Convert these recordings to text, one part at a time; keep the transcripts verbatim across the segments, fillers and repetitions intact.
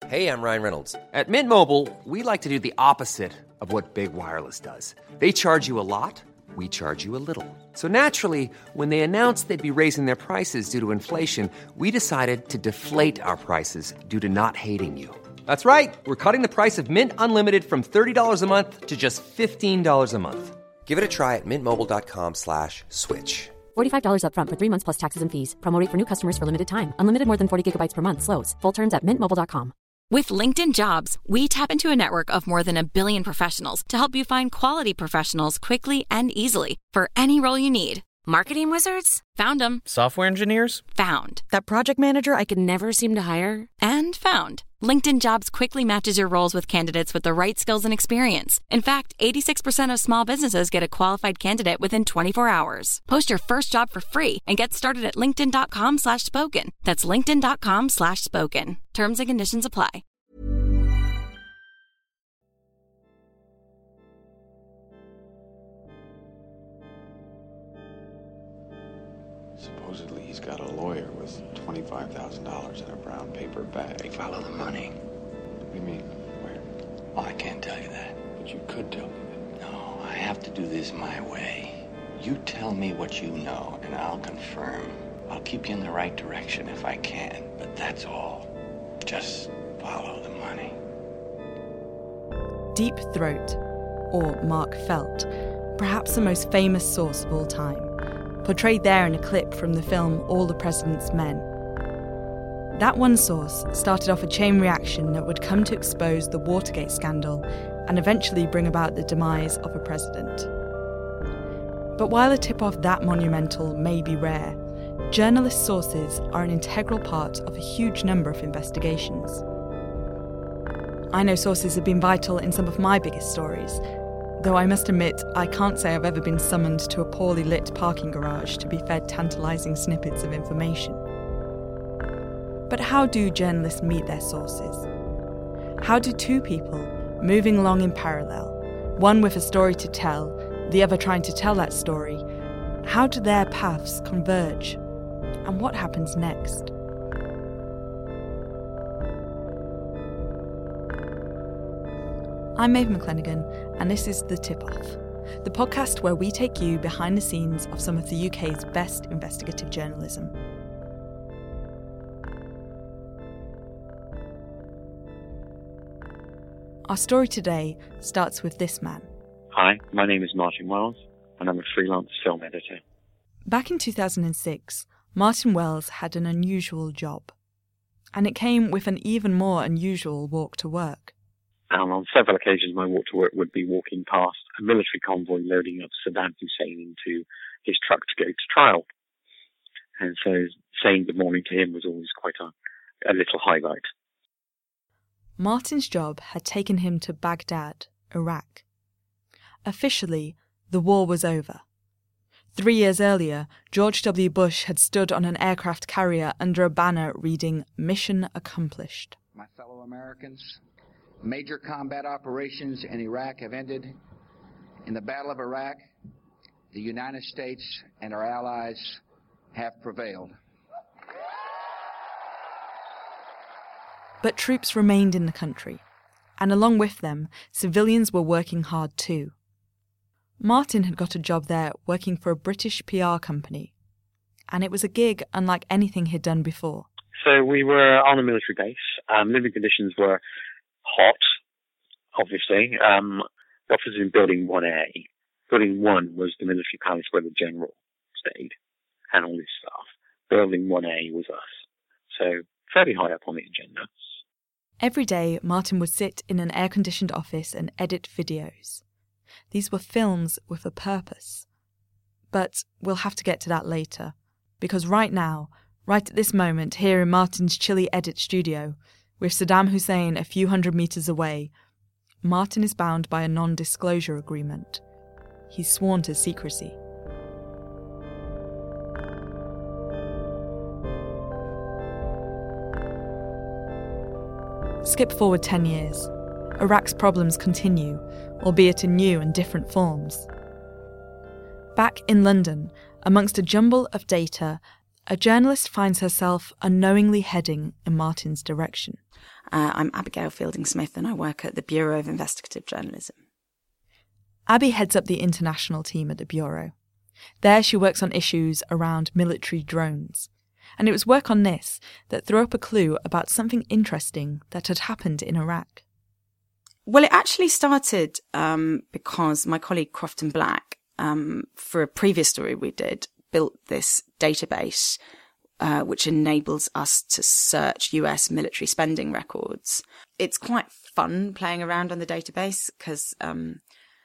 Hey, I'm Ryan Reynolds. At Mint Mobile, we like to do the opposite of what Big Wireless does. They charge you a lot, we charge you a little. So naturally, when they announced they'd be raising their prices due to inflation, we decided to deflate our prices due to not hating you. That's right. We're cutting the price of Mint Unlimited from thirty dollars a month to just fifteen dollars a month. Give it a try at mintmobile.com slash switch. forty-five dollars up front for three months plus taxes and fees. Promo rate for new customers for limited time. Unlimited more than forty gigabytes per month slows. Full terms at mint mobile dot com. With LinkedIn Jobs, we tap into a network of more than a billion professionals to help you find quality professionals quickly and easily for any role you need. Marketing wizards? Found them. Software engineers? Found. That project manager I could never seem to hire? And found. LinkedIn Jobs quickly matches your roles with candidates with the right skills and experience. In fact, eighty-six percent of small businesses get a qualified candidate within twenty-four hours. Post your first job for free and get started at linkedin.com slash spoken. That's linkedin.com slash spoken. Terms and conditions apply. Supposedly he's got a lawyer with twenty-five thousand dollars in a brown paper bag. Follow the money. What do you mean? Where? Oh, I can't tell you that. But you could tell me that. No, I have to do this my way. You tell me what you know, and I'll confirm. I'll keep you in the right direction if I can, but that's all. Just follow the money. Deep Throat, or Mark Felt, perhaps the most famous source of all time, portrayed there in a clip from the film All the President's Men. That one source started off a chain reaction that would come to expose the Watergate scandal and eventually bring about the demise of a president. But while a tip-off that monumental may be rare, journalist sources are an integral part of a huge number of investigations. I know sources have been vital in some of my biggest stories, though I must admit I can't say I've ever been summoned to a poorly lit parking garage to be fed tantalising snippets of information. But how do journalists meet their sources? How do two people, moving along in parallel, one with a story to tell, the other trying to tell that story, how do their paths converge? And what happens next? I'm Maeve McClenaghan, and this is The Tip-Off, the podcast where we take you behind the scenes of some of the U K's best investigative journalism. Our story today starts with this man. Hi, my name is Martin Wells, and I'm a freelance film editor. Back in two thousand six, Martin Wells had an unusual job, and it came with an even more unusual walk to work. And on several occasions, my walk to work would be walking past a military convoy loading up Saddam Hussein into his truck to go to trial. And so saying good morning to him was always quite a, a little highlight. Martin's job had taken him to Baghdad, Iraq. Officially, the war was over. Three years earlier, George W. Bush had stood on an aircraft carrier under a banner reading, "Mission Accomplished." My fellow Americans, major combat operations in Iraq have ended. In the Battle of Iraq, the United States and our allies have prevailed. But troops remained in the country, and along with them, civilians were working hard too. Martin had got a job there working for a British P R company, and it was a gig unlike anything he'd done before. So we were on a military base. Um, living conditions were hot, obviously. Um, the office was in Building one A. Building one was the military palace where the general stayed and all his staff. Building one A was us. So fairly high up on the agenda. Every day, Martin would sit in an air-conditioned office and edit videos. These were films with a purpose. But we'll have to get to that later, because right now, right at this moment, here in Martin's chilly edit studio, with Saddam Hussein a few hundred metres away, Martin is bound by a non-disclosure agreement. He's sworn to secrecy. Skip forward ten years. Iraq's problems continue, albeit in new and different forms. Back in London, amongst a jumble of data, a journalist finds herself unknowingly heading in Martin's direction. Uh, I'm Abigail Fielding-Smith and I work at the Bureau of Investigative Journalism. Abby heads up the international team at the Bureau. There she works on issues around military drones. And it was work on this that threw up a clue about something interesting that had happened in Iraq. Well, it actually started um, because my colleague Crofton Black, um, for a previous story we did, built this database uh, which enables us to search U S military spending records. It's quite fun playing around on the database because um,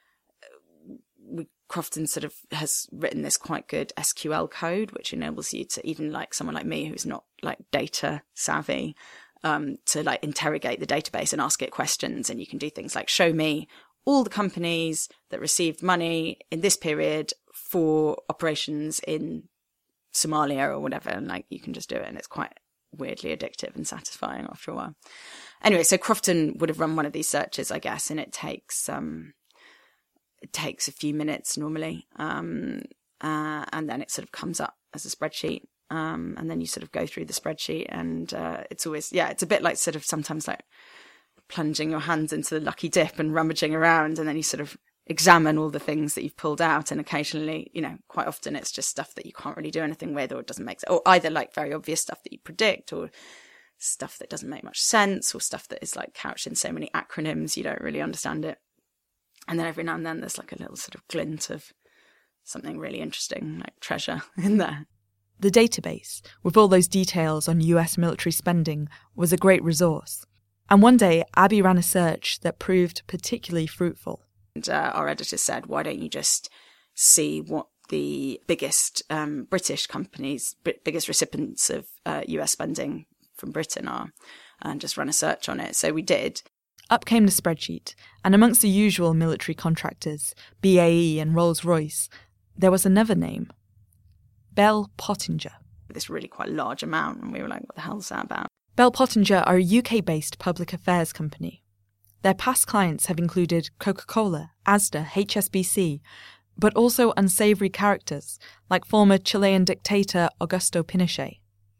we, Crofton sort of has written this quite good S Q L code, which enables you to, even like someone like me who's not like data savvy, um, to like interrogate the database and ask it questions. And you can do things like show me all the companies that received money in this period for operations in Somalia or whatever. And like, you can just do it. And it's quite weirdly addictive and satisfying after a while. Anyway, so Crofton would have run one of these searches, I guess, and it takes, um, it takes a few minutes normally. Um, uh, and then it sort of comes up as a spreadsheet. Um, and then you sort of go through the spreadsheet and, uh, it's always, yeah, it's a bit like sort of sometimes like plunging your hands into the lucky dip and rummaging around, and then you sort of examine all the things that you've pulled out, and occasionally, you know, quite often it's just stuff that you can't really do anything with, or it doesn't make sense, or either like very obvious stuff that you predict, or stuff that doesn't make much sense, or stuff that is like couched in so many acronyms you don't really understand it. And then every now and then there's like a little sort of glint of something really interesting, like treasure in there. The database, with all those details on U S military spending, was a great resource. And one day, Abby ran a search that proved particularly fruitful. And, uh, our editor said, why don't you just see what the biggest um, British companies, b- biggest recipients of uh, U S spending from Britain are, and just run a search on it. So we did. Up came the spreadsheet, and amongst the usual military contractors, B A E and Rolls-Royce, there was another name. Bell Pottinger. This really quite large amount, and we were like, what the hell is that about? Bell Pottinger are a U K-based public affairs company. Their past clients have included Coca-Cola, Asda, H S B C, but also unsavoury characters like former Chilean dictator Augusto Pinochet.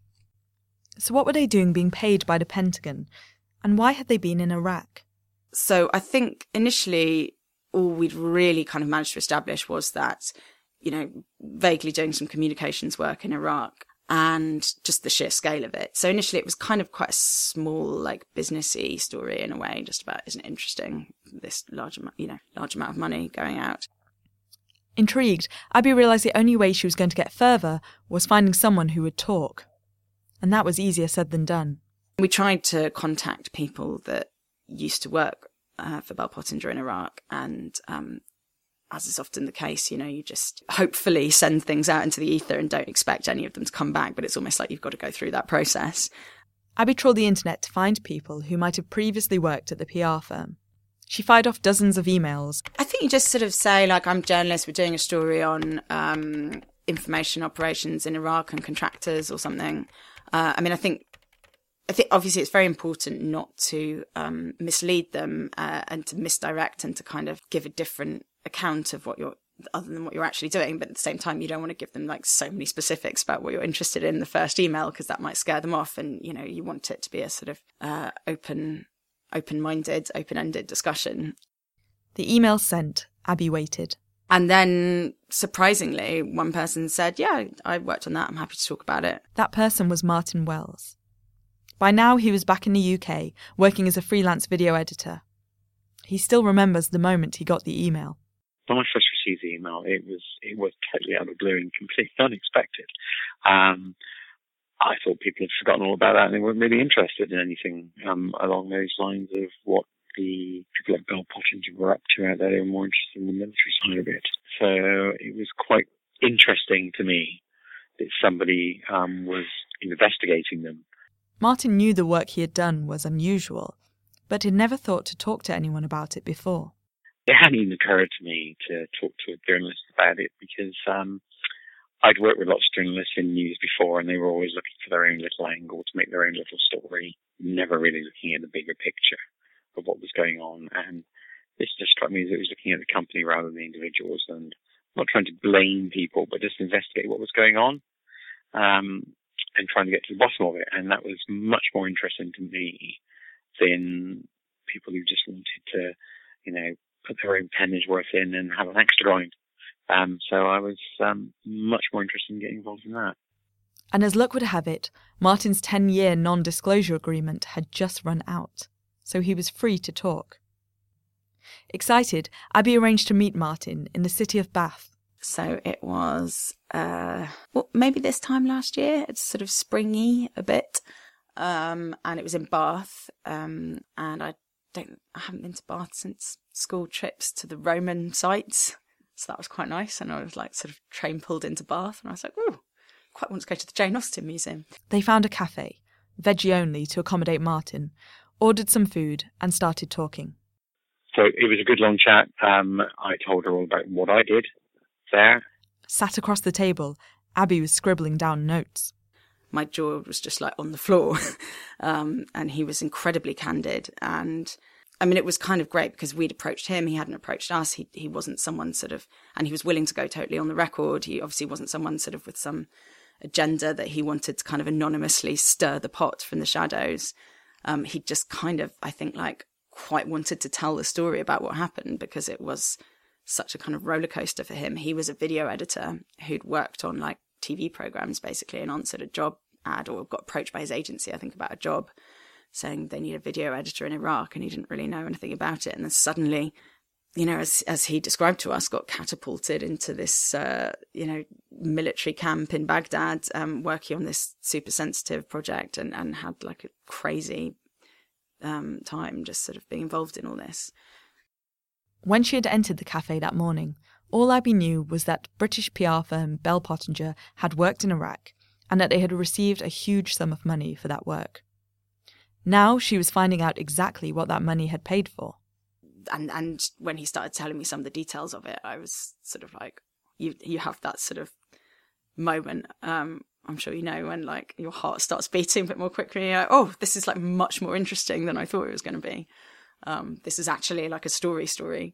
So what were they doing being paid by the Pentagon, and why had they been in Iraq? So I think initially all we'd really kind of managed to establish was that, you know, vaguely doing some communications work in Iraq, and just the sheer scale of it. So initially it was kind of quite a small, like, businessy story in a way, just about, isn't it interesting, this large amount, you know, large amount of money going out. Intrigued, Abby realised the only way she was going to get further was finding someone who would talk. And that was easier said than done. We tried to contact people that used to work uh, for Bell Pottinger in Iraq, and um, as is often the case, you know, you just hopefully send things out into the ether and don't expect any of them to come back, but it's almost like you've got to go through that process. Abby trawled the internet to find people who might have previously worked at the P R firm. She fired off dozens of emails. I think you just sort of say, like, I'm a journalist, we're doing a story on um, information operations in Iraq and contractors or something. Uh, I mean, I think I think obviously it's very important not to um, mislead them uh, and to misdirect and to kind of give a different account of what you're, other than what you're actually doing. But at the same time, you don't want to give them like so many specifics about what you're interested in the first email, because that might scare them off. And, you know, you want it to be a sort of uh, open, open-minded, open-ended discussion. The email sent, Abby waited. And then, surprisingly, one person said, yeah, I worked on that. I'm happy to talk about it. That person was Martin Wells. By now, he was back in the U K, working as a freelance video editor. He still remembers the moment he got the email. When I first received the email, it was it was totally out of the blue and completely unexpected. Um, I thought people had forgotten all about that and they weren't really interested in anything um, along those lines of what the people at Bell Pottinger were up to out there. They were more interested in the military side of it. So it was quite interesting to me that somebody um, was investigating them. Martin knew the work he had done was unusual, but had never thought to talk to anyone about it before. It hadn't even occurred to me to talk to a journalist about it because um, I'd worked with lots of journalists in news before and they were always looking for their own little angle to make their own little story, never really looking at the bigger picture of what was going on. And this just struck me as it was looking at the company rather than the individuals, and not trying to blame people, but just investigate what was going on. um, and trying to get to the bottom of it. And that was much more interesting to me than people who just wanted to, you know, put their own pennies worth in and have an axe to grind. Um, so I was um, much more interested in getting involved in that. And as luck would have it, Martin's ten-year non-disclosure agreement had just run out, so he was free to talk. Excited, Abby arranged to meet Martin in the city of Bath. So it was, uh, well, maybe this time last year. It's sort of springy a bit, um, and it was in Bath. Um, and I don't, I haven't been to Bath since school trips to the Roman sites, so that was quite nice. And I was like, sort of train pulled into Bath, and I was like, ooh, quite want to go to the Jane Austen Museum. They found a cafe, veggie only to accommodate Martin, ordered some food, and started talking. So it was a good long chat. Um, I told her all about what I did there. Sat across the table, Abby was scribbling down notes. My jaw was just like on the floor. um, and he was incredibly candid. And I mean, it was kind of great because we'd approached him. He hadn't approached us. He he wasn't someone sort of, and he was willing to go totally on the record. He obviously wasn't someone sort of with some agenda that he wanted to kind of anonymously stir the pot from the shadows. Um, he just kind of, I think, like quite wanted to tell the story about what happened because it was such a kind of roller coaster for him. He was a video editor who'd worked on like T V programs basically and answered a job ad or got approached by his agency, I think, about a job saying they need a video editor in Iraq, and he didn't really know anything about it. And then suddenly, you know, as as he described to us, got catapulted into this, uh, you know, military camp in Baghdad, um, working on this super sensitive project and, and had like a crazy um, time just sort of being involved in all this. When she had entered the cafe that morning, all Abby knew was that British P R firm Bell Pottinger had worked in Iraq and that they had received a huge sum of money for that work. Now she was finding out exactly what that money had paid for. And and when he started telling me some of the details of it, I was sort of like, you you have that sort of moment, um, I'm sure you know, when like your heart starts beating a bit more quickly. You're like, oh, this is like much more interesting than I thought it was going to be. Um, this is actually like a story story.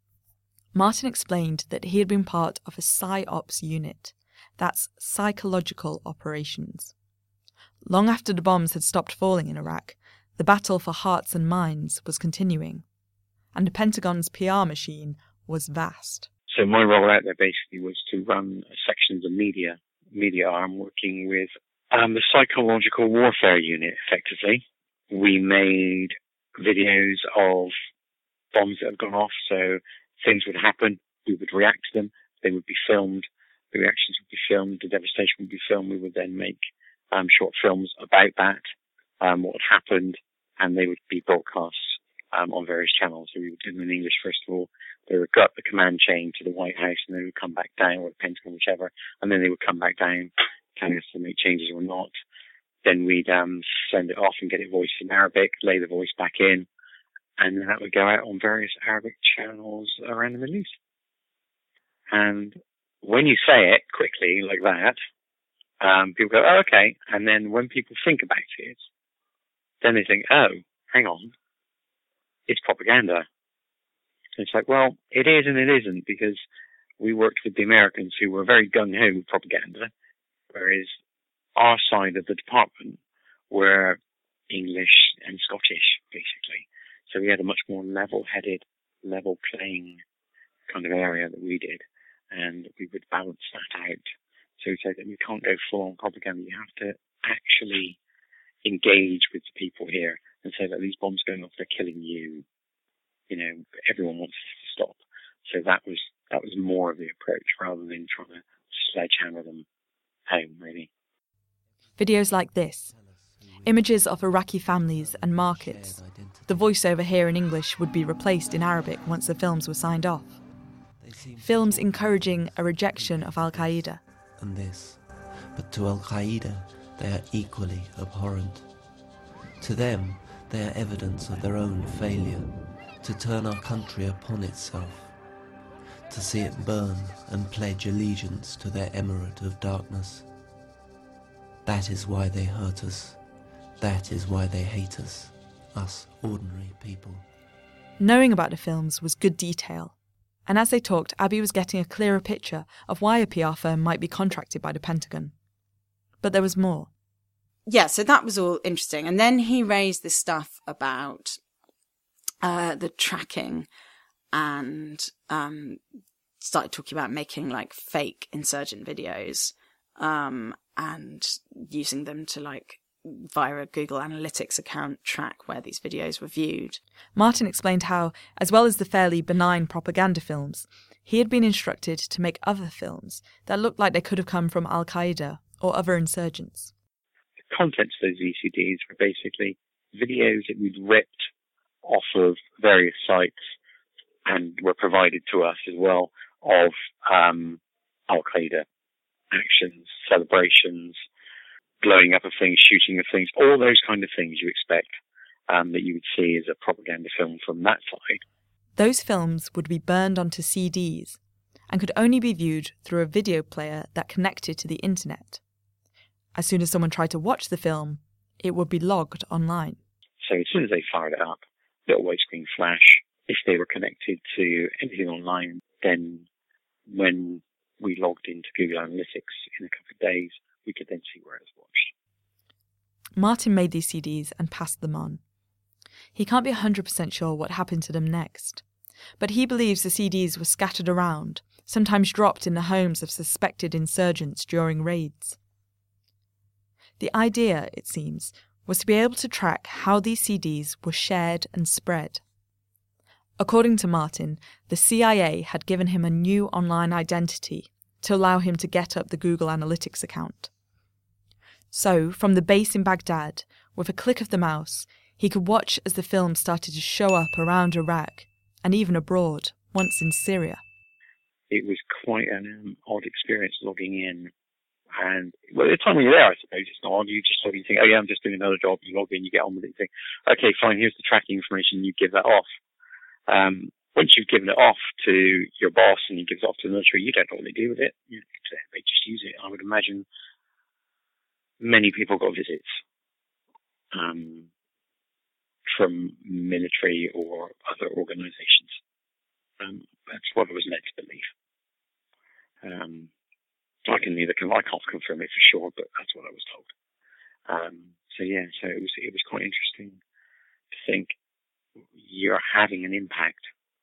Martin explained that he had been part of a PsyOps unit. That's psychological operations. Long after the bombs had stopped falling in Iraq, the battle for hearts and minds was continuing. And the Pentagon's P R machine was vast. So my role out there basically was to run a section of the media, media arm working with um, the psychological warfare unit, effectively. We made videos of bombs that had gone off, so things would happen, we would react to them, they would be filmed, the reactions would be filmed, the devastation would be filmed, we would then make um, short films about that, um, what had happened, and they would be broadcast um, on various channels. So we would do them in English first of all, they would go up the command chain to the White House, and they would come back down, or the Pentagon, whichever, and then they would come back down, telling us to make changes or not. Then we'd um, send it off and get it voiced in Arabic, lay the voice back in, and then that would go out on various Arabic channels around the Middle East. And when you say it quickly like that, um, people go, oh, okay. And then when people think about it, then they think, oh, hang on, it's propaganda. And it's like, well, it is and it isn't, because we worked with the Americans who were very gung-ho with propaganda, whereas our side of the department were English and Scottish, basically. So we had a much more level-headed, level-playing kind of area that we did, and we would balance that out. So we said that we can't go full-on propaganda. You have to actually engage with the people here and say that these bombs going off, they're killing you. You know, everyone wants this to stop. So that was that was more of the approach, rather than trying to sledgehammer them home, really. Videos like this, images of Iraqi families and markets. The voiceover here in English would be replaced in Arabic once the films were signed off. Films encouraging a rejection of Al-Qaeda. And this, but to Al-Qaeda they are equally abhorrent. To them they are evidence of their own failure to turn our country upon itself, to see it burn and pledge allegiance to their emirate of darkness. That is why they hurt us. That is why they hate us, us ordinary people. Knowing about the films was good detail, and as they talked, Abby was getting a clearer picture of why a P R firm might be contracted by the Pentagon. But there was more. Yeah, so that was all interesting. And then he raised this stuff about uh, the tracking and um, started talking about making like fake insurgent videos um, and using them to like via a Google Analytics account track where these videos were viewed. Martin explained how, as well as the fairly benign propaganda films, he had been instructed to make other films that looked like they could have come from Al-Qaeda or other insurgents. The contents of those V C Ds were basically videos that we'd ripped off of various sites and were provided to us as well of um, Al-Qaeda actions, celebrations, blowing up of things, shooting of things, all those kind of things you expect um, that you would see as a propaganda film from that side. Those films would be burned onto C Ds and could only be viewed through a video player that connected to the internet. As soon as someone tried to watch the film, it would be logged online. So as soon as they fired it up, little white screen flash. If they were connected to anything online, then when we logged into Google Analytics in a couple of days, we could then see where it was watched. Martin made these C Ds and passed them on. He can't be one hundred percent sure what happened to them next, but he believes the C Ds were scattered around, sometimes dropped in the homes of suspected insurgents during raids. The idea, it seems, was to be able to track how these C Ds were shared and spread. According to Martin, the C I A had given him a new online identity to allow him to get up the Google Analytics account. So, from the base in Baghdad, with a click of the mouse, he could watch as the film started to show up around Iraq and even abroad, once in Syria. It was quite an um, odd experience logging in. And well, at the time when you're there, I suppose it's not odd. You just sort of think, oh yeah, I'm just doing another job. You log in, you get on with it. You think, okay, fine, here's the tracking information. You give that off. Um, once you've given it off to your boss and he gives it off to the military, you don't know what they do with it. You, they just use it. I would imagine many people got visits um, from military or other organisations. Um, that's what I was led to believe. Um, I can neither I can't confirm it for sure, but that's what I was told. Um, so yeah, so it was it was quite interesting to think you're having an impact.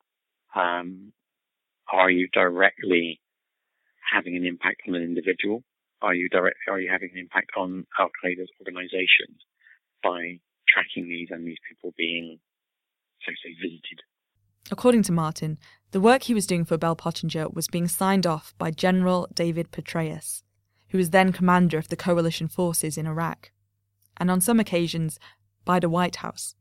Um, are you directly having an impact on an individual? Are you direct? Are you having an impact on Al Qaeda's organizations by tracking these and these people being, so to say, visited? According to Martin, the work he was doing for Bell Pottinger was being signed off by General David Petraeus, who was then commander of the coalition forces in Iraq, and on some occasions by the White House.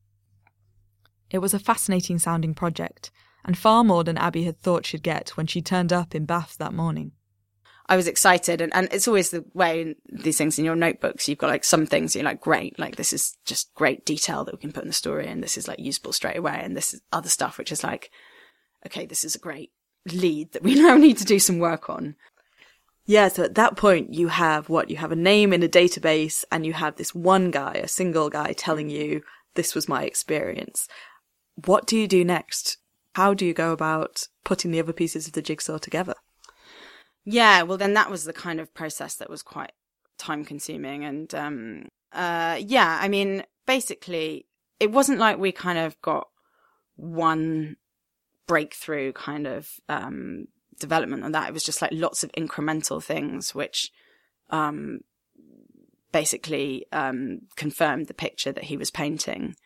It was a fascinating sounding project, and far more than Abby had thought she'd get when she turned up in Bath that morning. I was excited, and, and it's always the way in these things in your notebooks. You've got like some things you're like, great, like this is just great detail that we can put in the story, and this is like usable straight away. And this is other stuff which is like, okay, this is a great lead that we now need to do some work on. Yeah, so at that point you have what? You have a name in a database, and you have this one guy, a single guy, telling you, this was my experience. What do you do next? How do you go about putting the other pieces of the jigsaw together? Yeah, well, then that was the kind of process that was quite time consuming. And, um, uh, yeah, I mean, basically, it wasn't like we kind of got one breakthrough kind of, um, development on that. It was just like lots of incremental things, which, um, basically, um, confirmed the picture that he was painting.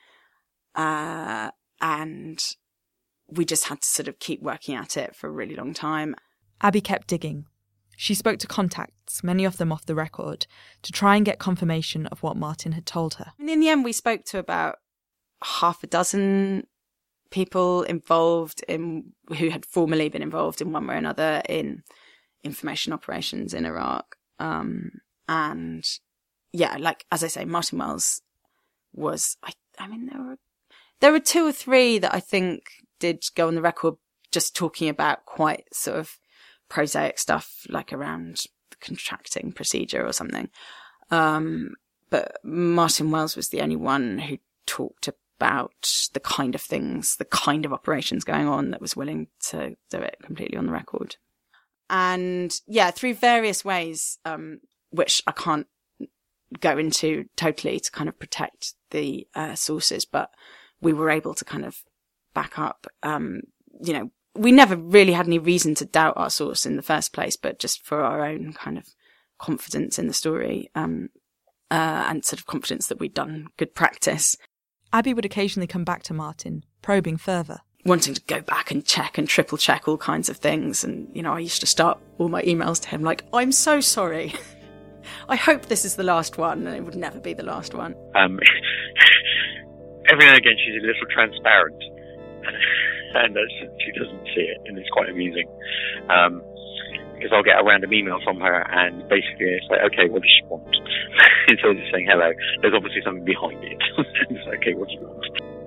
Uh, and we just had to sort of keep working at it for a really long time. Abby kept digging. She spoke to contacts, many of them off the record, to try and get confirmation of what Martin had told her. And in the end, we spoke to about half a dozen people involved in, who had formerly been involved in one way or another in information operations in Iraq. Um, and yeah, like, as I say, Martin Wells was, I, I mean, there were, there were two or three that I think did go on the record just talking about quite sort of prosaic stuff, like around the contracting procedure or something. Um, but Martin Wells was the only one who talked about the kind of things, the kind of operations going on, that was willing to do it completely on the record. And yeah, through various ways, um, which I can't go into totally to kind of protect the uh, sources, but we were able to kind of back up, um, you know, we never really had any reason to doubt our source in the first place, but just for our own kind of confidence in the story, um, uh, and sort of confidence that we'd done good practice. Abi would occasionally come back to Martin, probing further. Wanting to go back and check and triple check all kinds of things. And, you know, I used to start all my emails to him like, I'm so sorry. I hope this is the last one, and it would never be the last one. Um, every now and again she's a little transparent. And uh, she doesn't see it, and it's quite amusing. Um, because I'll get a random email from her, and basically it's like, okay, what does she want? Instead of just saying hello, there's obviously something behind it. It's like, okay, what do you want?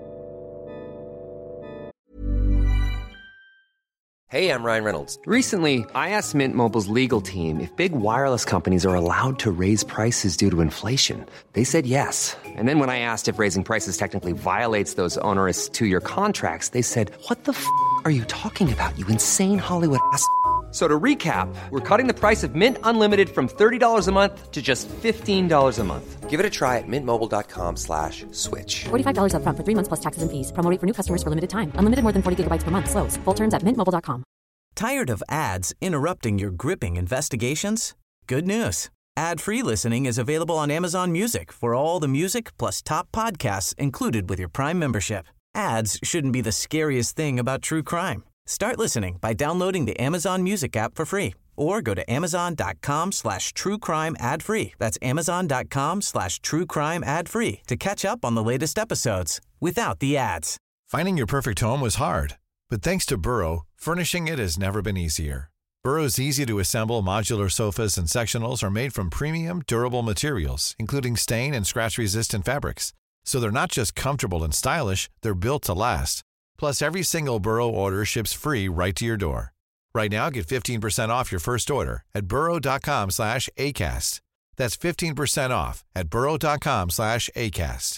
Hey, I'm Ryan Reynolds. Recently, I asked Mint Mobile's legal team if big wireless companies are allowed to raise prices due to inflation. They said yes. And then when I asked if raising prices technically violates those onerous two-year contracts, they said, what the f*** are you talking about, you insane Hollywood ass f- So to recap, we're cutting the price of Mint Unlimited from thirty dollars a month to just fifteen dollars a month. Give it a try at mintmobile.com slash switch. forty-five dollars up front for three months plus taxes and fees. Promo rate for new customers for limited time. Unlimited more than forty gigabytes per month. Slows full terms at mint mobile dot com. Tired of ads interrupting your gripping investigations? Good news. Ad-free listening is available on Amazon Music for all the music plus top podcasts included with your Prime membership. Ads shouldn't be the scariest thing about true crime. Start listening by downloading the Amazon Music app for free or go to amazon.com slash true crime ad free. That's amazon.com slash true crime ad free to catch up on the latest episodes without the ads. Finding your perfect home was hard, but thanks to Burrow, furnishing it has never been easier. Burrow's easy-to-assemble modular sofas and sectionals are made from premium, durable materials, including stain and scratch-resistant fabrics. So they're not just comfortable and stylish, they're built to last. Plus, every single Burrow order ships free right to your door. Right now, get fifteen percent off your first order at burrow.com slash ACAST. That's fifteen percent off at burrow.com slash ACAST.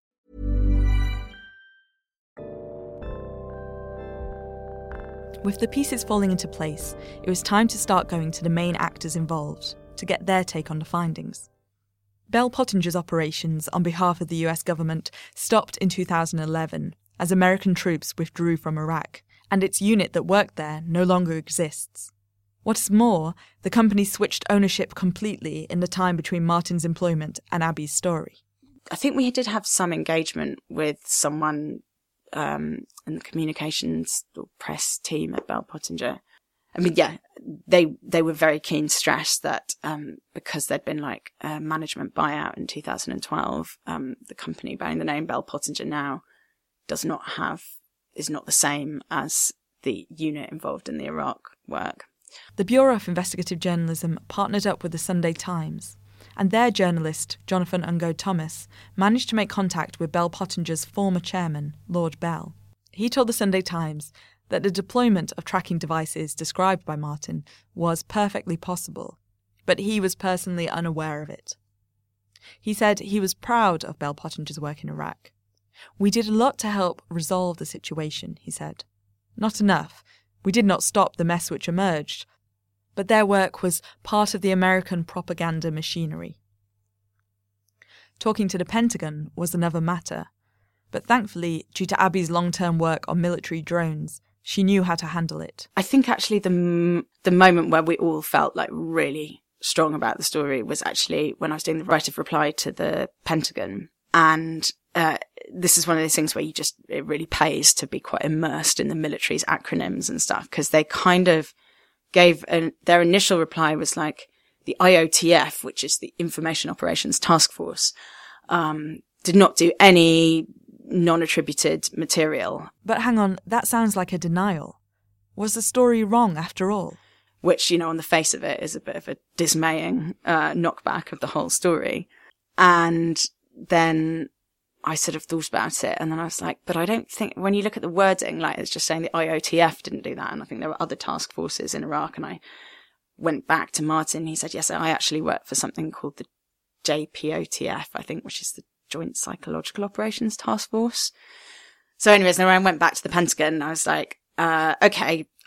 With the pieces falling into place, it was time to start going to the main actors involved to get their take on the findings. Bell Pottinger's operations on behalf of the U S government stopped in two thousand eleven as American troops withdrew from Iraq, and its unit that worked there no longer exists. What is more, the company switched ownership completely in the time between Martin's employment and Abi's story. I think we did have some engagement with someone um, in the communications or press team at Bell Pottinger. I mean, yeah, they they were very keen to stress that um, because there'd been like a management buyout in two thousand twelve, um, the company bearing the name Bell Pottinger now does not have, is not the same as the unit involved in the Iraq work. The Bureau of Investigative Journalism partnered up with the Sunday Times, and their journalist, Jonathan Ungo Thomas, managed to make contact with Bell Pottinger's former chairman, Lord Bell. He told the Sunday Times that the deployment of tracking devices described by Martin was perfectly possible, but he was personally unaware of it. He said he was proud of Bell Pottinger's work in Iraq. We did a lot to help resolve the situation, he said. Not enough. We did not stop the mess which emerged, but their work was part of the American propaganda machinery. Talking to the Pentagon was another matter, but thankfully, due to Abi's long-term work on military drones, she knew how to handle it. I think actually the m- the moment where we all felt like really strong about the story was actually when I was doing the right of reply to the Pentagon. And uh, this is one of those things where you just, it really pays to be quite immersed in the military's acronyms and stuff, because they kind of gave, an, their initial reply was like the I O T F, which is the Information Operations Task Force, um, did not do any non-attributed material. But hang on, that sounds like a denial. Was the story wrong after all? Which, you know, on the face of it is a bit of a dismaying uh, knockback of the whole story. And then I sort of thought about it, and then I was like, but I don't think, when you look at the wording, like it's just saying the I O T F didn't do that, and I think there were other task forces in Iraq, and I went back to Martin, he said, yes, I actually worked for something called the J P O T F, I think, which is the Joint Psychological Operations Task Force. So anyways, then when I went back to the Pentagon, I was like, uh, okay,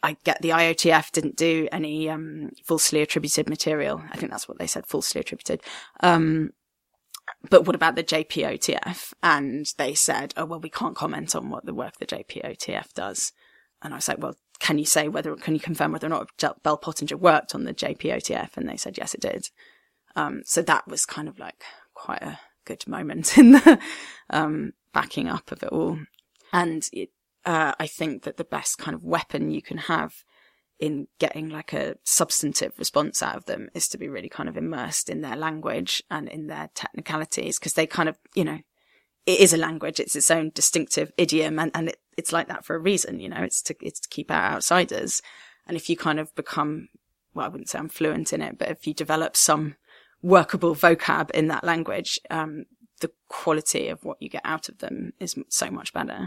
I get the I O T F didn't do any um, falsely attributed material. I think that's what they said, falsely attributed. Um, but what about the J P O T F? And they said, oh, well, we can't comment on what the work the J P O T F does. And I was like, well, can you say whether, can you confirm whether or not Bell Pottinger worked on the J P O T F? And they said, yes, it did. Um, so that was kind of like quite a good moment in the um, backing up of it all. And it, Uh, I think that the best kind of weapon you can have in getting like a substantive response out of them is to be really kind of immersed in their language and in their technicalities, because they kind of, you know, it is a language, it's its own distinctive idiom, and, and it, it's like that for a reason, you know, it's to, it's to keep out outsiders. And if you kind of become, well, I wouldn't say I'm fluent in it, but if you develop some workable vocab in that language, um, the quality of what you get out of them is so much better.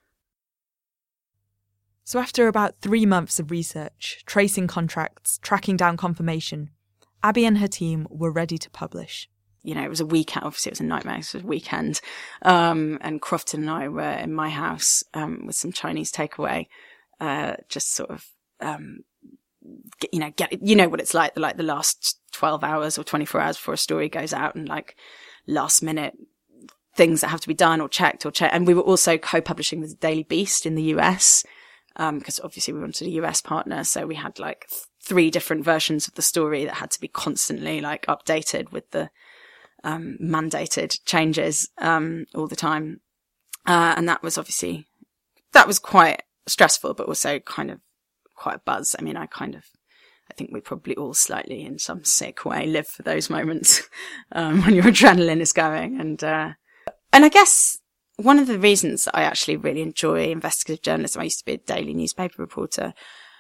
So after about three months of research, tracing contracts, tracking down confirmation, Abby and her team were ready to publish. You know, it was a weekend, obviously it was a nightmare, it was a weekend. Um, and Crofton and I were in my house, um, with some Chinese takeaway, uh, just sort of, um, get, you know, get, you know what it's like, like the last twelve hours or twenty-four hours before a story goes out, and like last minute things that have to be done or checked or checked. And we were also co-publishing with the Daily Beast in the U S, um, because obviously we wanted a U S partner. So we had like th- three different versions of the story that had to be constantly like updated with the, um, mandated changes, um, all the time. Uh, and that was obviously, that was quite stressful, but also kind of quite a buzz. I mean, I kind of, I think we probably all slightly in some sick way live for those moments, um, when your adrenaline is going. And, uh, and I guess one of the reasons that I actually really enjoy investigative journalism, I used to be a daily newspaper reporter,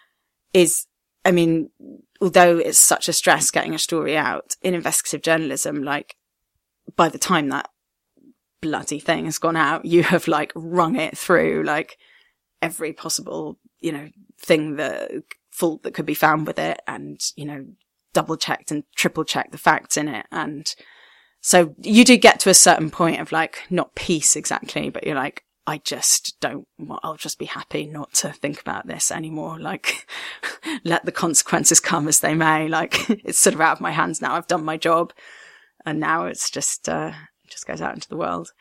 is, I mean, although it's such a stress getting a story out in investigative journalism, like by the time that bloody thing has gone out, you have like wrung it through like every possible, you know, thing that fault that could be found with it, and, you know, double checked and triple checked the facts in it. And so you do get to a certain point of like, not peace exactly, but you're like, I just don't, well, I'll just be happy not to think about this anymore. Like, let the consequences come as they may. Like, it's sort of out of my hands now. I've done my job, and now it's just, uh, it just goes out into the world.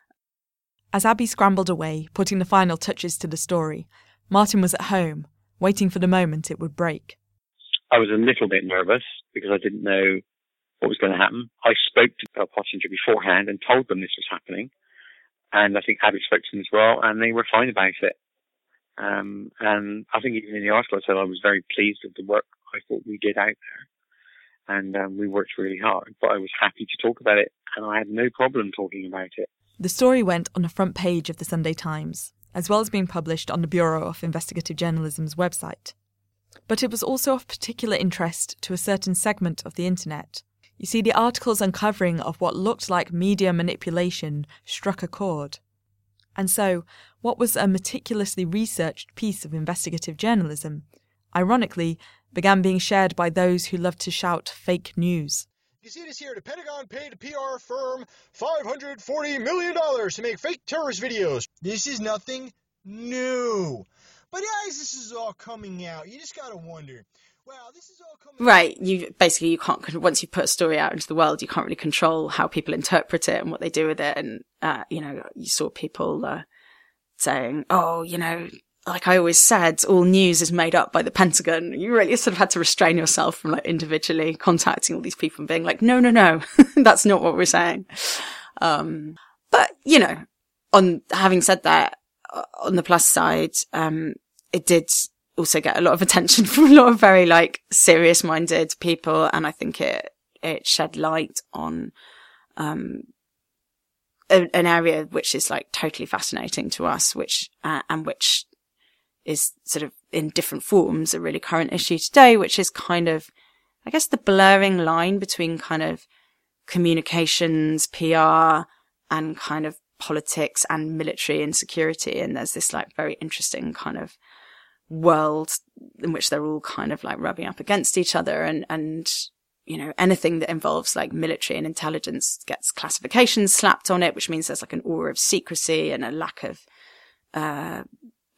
As Abby scrambled away, putting the final touches to the story, Martin was at home, waiting for the moment it would break. I was a little bit nervous because I didn't know what was going to happen. I spoke to Bell Pottinger beforehand and told them this was happening. And I think Abby spoke to them as well, and they were fine about it. Um, and I think even in the article I said I was very pleased with the work I thought we did out there. And um, we worked really hard, but I was happy to talk about it, and I had no problem talking about it. The story went on the front page of the Sunday Times, as well as being published on the Bureau of Investigative Journalism's website. But it was also of particular interest to a certain segment of the internet. You see, the article's uncovering of what looked like media manipulation struck a chord. And so, what was a meticulously researched piece of investigative journalism, ironically, began being shared by those who loved to shout fake news. You see this here, the Pentagon paid a P R firm five hundred forty million dollars to make fake terrorist videos. This is nothing new. But as this is all coming out, you just gotta wonder, wow, this is all coming Right. out. You basically, you can't, once you put a story out into the world, you can't really control how people interpret it and what they do with it. And, uh, you know, you saw people, uh, saying, oh, you know, like I always said, all news is made up by the Pentagon. You really sort of had to restrain yourself from like individually contacting all these people and being like, no, no, no, that's not what we're saying. Um, but, you know, on having said that, on the plus side, um, it did also get a lot of attention from a lot of very like serious minded people. And I think it, it shed light on, um, a, an area which is like totally fascinating to us, which, uh, and which is sort of in different forms a really current issue today, which is kind of, I guess, the blurring line between kind of communications, P R, and kind of politics and military and security. And there's this like very interesting kind of world in which they're all kind of like rubbing up against each other, and, and, you know, anything that involves like military and intelligence gets classifications slapped on it, which means there's like an aura of secrecy and a lack of, uh,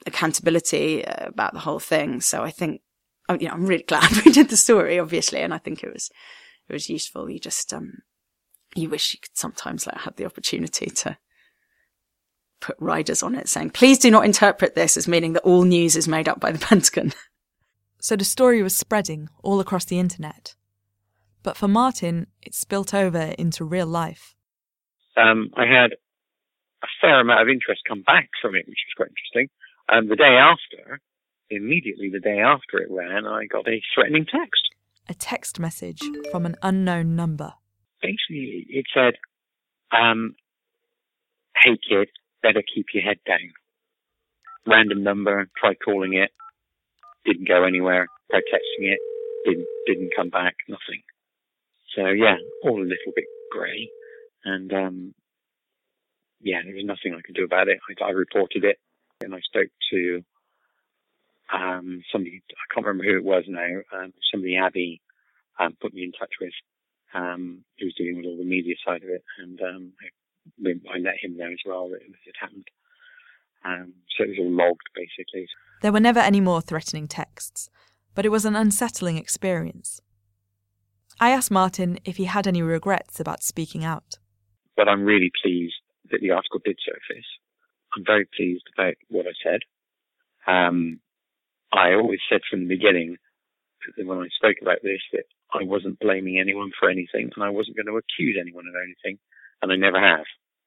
accountability about the whole thing. So I think, you know, I'm really glad we did the story, obviously, and I think it was it was useful. You just um, you wish you could sometimes like have the opportunity to put riders on it saying, please do not interpret this as meaning that all news is made up by the Pentagon. So the story was spreading all across the internet. But for Martin, it spilt over into real life. Um, I had a fair amount of interest come back from it, which was quite interesting. Um, the day after, immediately the day after it ran, I got a threatening text. A text message from an unknown number. Basically, it said, um, hey kid, better keep your head down. Random number, tried calling it, didn't go anywhere. Tried texting it, didn't didn't come back, nothing. So yeah, all a little bit grey, and um, yeah, there was nothing I could do about it. I, I reported it, and I spoke to um, somebody. I can't remember who it was now. Um, somebody Abby um, put me in touch with, um, who was dealing with all the media side of it, and um, I, I let him know as well that it had happened. Um, so it was all logged, basically. There were never any more threatening texts, but it was an unsettling experience. I asked Martin if he had any regrets about speaking out. But I'm really pleased that the article did surface. I'm very pleased about what I said. Um, I always said from the beginning, that when I spoke about this, that I wasn't blaming anyone for anything, and I wasn't going to accuse anyone of anything, and I never have.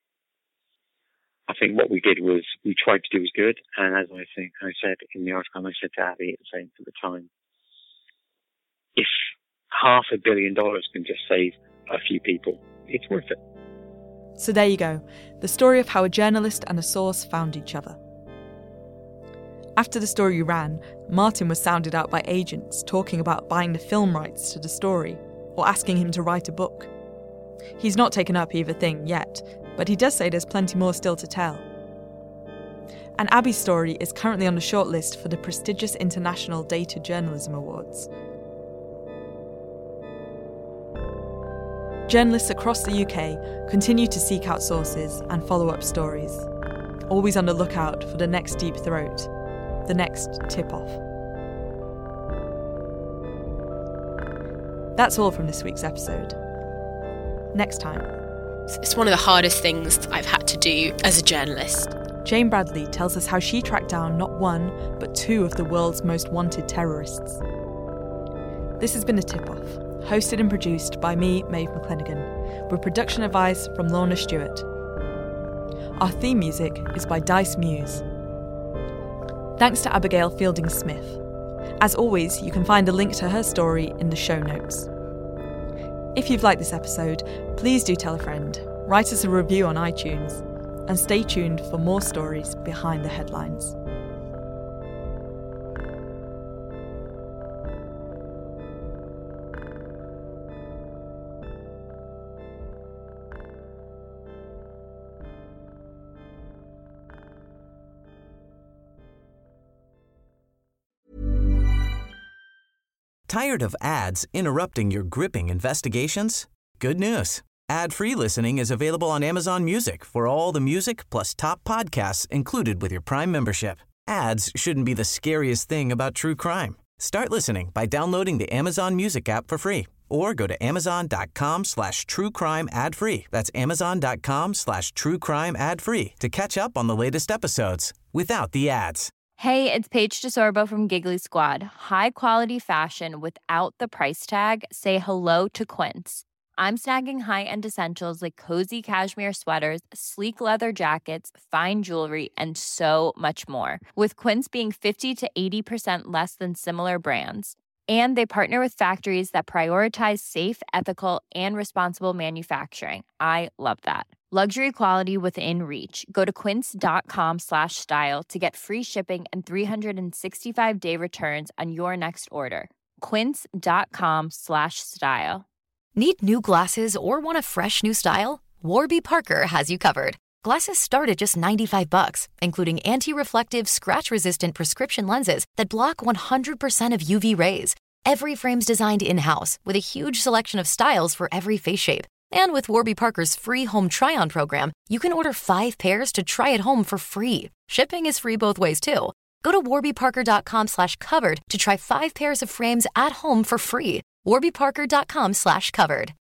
I think what we did was we tried to do as good, and as I think I said in the article, and I said to Abby at the same at the time, if half a billion dollars can just save a few people, it's worth it. So there you go, the story of how a journalist and a source found each other. After the story ran, Martin was sounded out by agents talking about buying the film rights to the story or asking him to write a book. He's not taken up either thing yet, but he does say there's plenty more still to tell. And Abby's story is currently on the shortlist for the prestigious International Data Journalism Awards. Journalists across the U K continue to seek out sources and follow up stories, always on the lookout for the next deep throat, the next tip-off. That's all from this week's episode. Next time. It's one of the hardest things I've had to do as a journalist. Jane Bradley tells us how she tracked down not one, but two of the world's most wanted terrorists. This has been A Tip-Off, hosted and produced by me, Maeve McClenaghan, with production advice from Lorna Stewart. Our theme music is by Dice Muse. Thanks to Abigail Fielding-Smith. As always, you can find a link to her story in the show notes. If you've liked this episode, please do tell a friend, write us a review on iTunes, and stay tuned for more stories behind the headlines. Tired of ads interrupting your gripping investigations? Good news. Ad-free listening is available on Amazon Music for all the music plus top podcasts included with your Prime membership. Ads shouldn't be the scariest thing about true crime. Start listening by downloading the Amazon Music app for free or go to amazon.com slash true crime ad free. That's amazon.com slash true crime ad free to catch up on the latest episodes without the ads. Hey, it's Paige DeSorbo from Giggly Squad. High quality fashion without the price tag. Say hello to Quince. I'm snagging high-end essentials like cozy cashmere sweaters, sleek leather jackets, fine jewelry, and so much more. With Quince being fifty to eighty percent less than similar brands. And they partner with factories that prioritize safe, ethical, and responsible manufacturing. I love that. Luxury quality within reach. Go to quince.com slash style to get free shipping and three sixty-five day returns on your next order. Quince.com slash style. Need new glasses or want a fresh new style? Warby Parker has you covered. Glasses start at just ninety-five bucks, including anti-reflective, scratch-resistant prescription lenses that block one hundred percent of U V rays. Every frame's designed in-house with a huge selection of styles for every face shape. And with Warby Parker's free home try-on program, you can order five pairs to try at home for free. Shipping is free both ways, too. Go to warbyparker.com slash covered to try five pairs of frames at home for free. warbyparker.com slash covered.